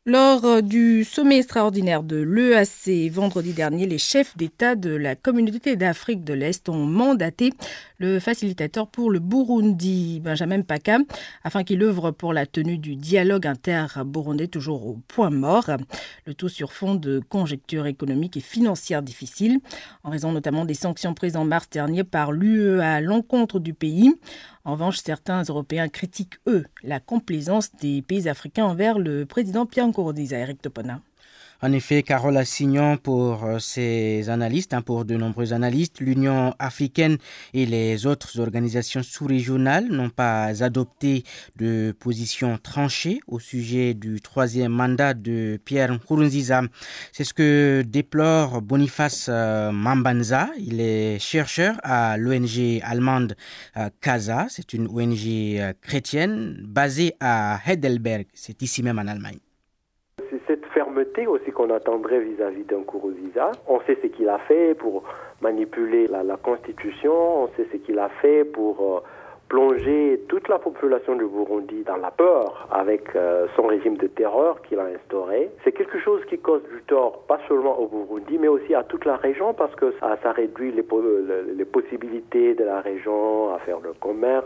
Lors du sommet extraordinaire de l'EAC vendredi dernier, les chefs d'État de la communauté d'Afrique de l'Est ont mandaté le facilitateur pour le Burundi, Benjamin Mpaka, afin qu'il œuvre pour la tenue du dialogue inter-burundais toujours au point mort. Le tout sur fond de conjonctures économiques et financières difficiles, en raison notamment des sanctions prises en mars dernier par l'UE à l'encontre du pays. En revanche, certains Européens critiquent, eux, la complaisance des pays africains envers le président Pierre Nkurunziza. Eric Topona. En effet, Carole Assignon, pour ces analystes, pour de nombreux analystes, l'Union africaine et les autres organisations sous-régionales n'ont pas adopté de position tranchée au sujet du troisième mandat de Pierre Nkurunziza. C'est ce que déplore Boniface Mambanza. Il est chercheur à l'ONG allemande CASA. C'est une ONG chrétienne basée à Heidelberg. C'est ici même en Allemagne. C'est cette fermeté aussi qu'on attendrait vis-à-vis d'un Nkurunziza. On sait ce qu'il a fait pour manipuler la Constitution, on sait ce qu'il a fait pour plonger toute la population du Burundi dans la peur avec son régime de terreur qu'il a instauré. C'est quelque chose qui cause du tort, pas seulement au Burundi, mais aussi à toute la région, parce que ça réduit les possibilités de la région à faire le commerce,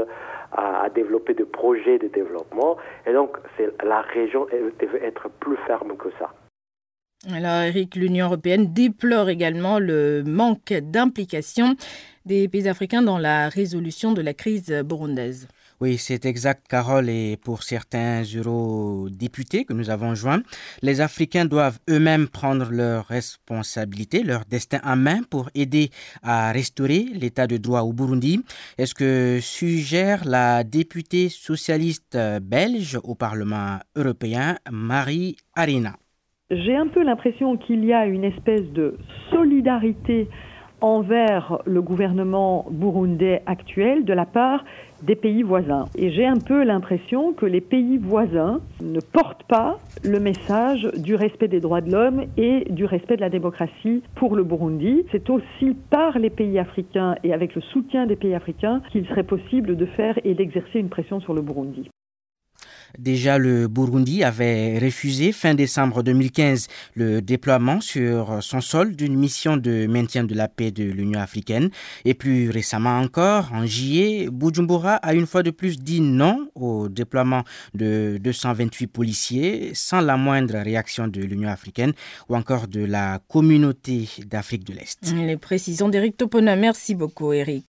à développer des projets de développement. Et donc, la région devait être plus ferme que ça. Alors, Eric, l'Union européenne déplore également le manque d'implication des pays africains dans la résolution de la crise burundaise. Oui, c'est exact, Carole, et pour certains eurodéputés que nous avons joints, les Africains doivent eux-mêmes prendre leurs responsabilités, leur destin en main pour aider à restaurer l'état de droit au Burundi. Est-ce que suggère la députée socialiste belge au Parlement européen, Marie Arena? J'ai un peu l'impression qu'il y a une espèce de solidarité envers le gouvernement burundais actuel de la part des pays voisins. Et j'ai un peu l'impression que les pays voisins ne portent pas le message du respect des droits de l'homme et du respect de la démocratie pour le Burundi. C'est aussi par les pays africains et avec le soutien des pays africains qu'il serait possible de faire et d'exercer une pression sur le Burundi. Déjà, le Burundi avait refusé fin décembre 2015 le déploiement sur son sol d'une mission de maintien de la paix de l'Union africaine. Et plus récemment encore, en juillet, Bujumbura a une fois de plus dit non au déploiement de 228 policiers sans la moindre réaction de l'Union africaine ou encore de la communauté d'Afrique de l'Est. Les précisions d'Éric Topona. Merci beaucoup, Eric.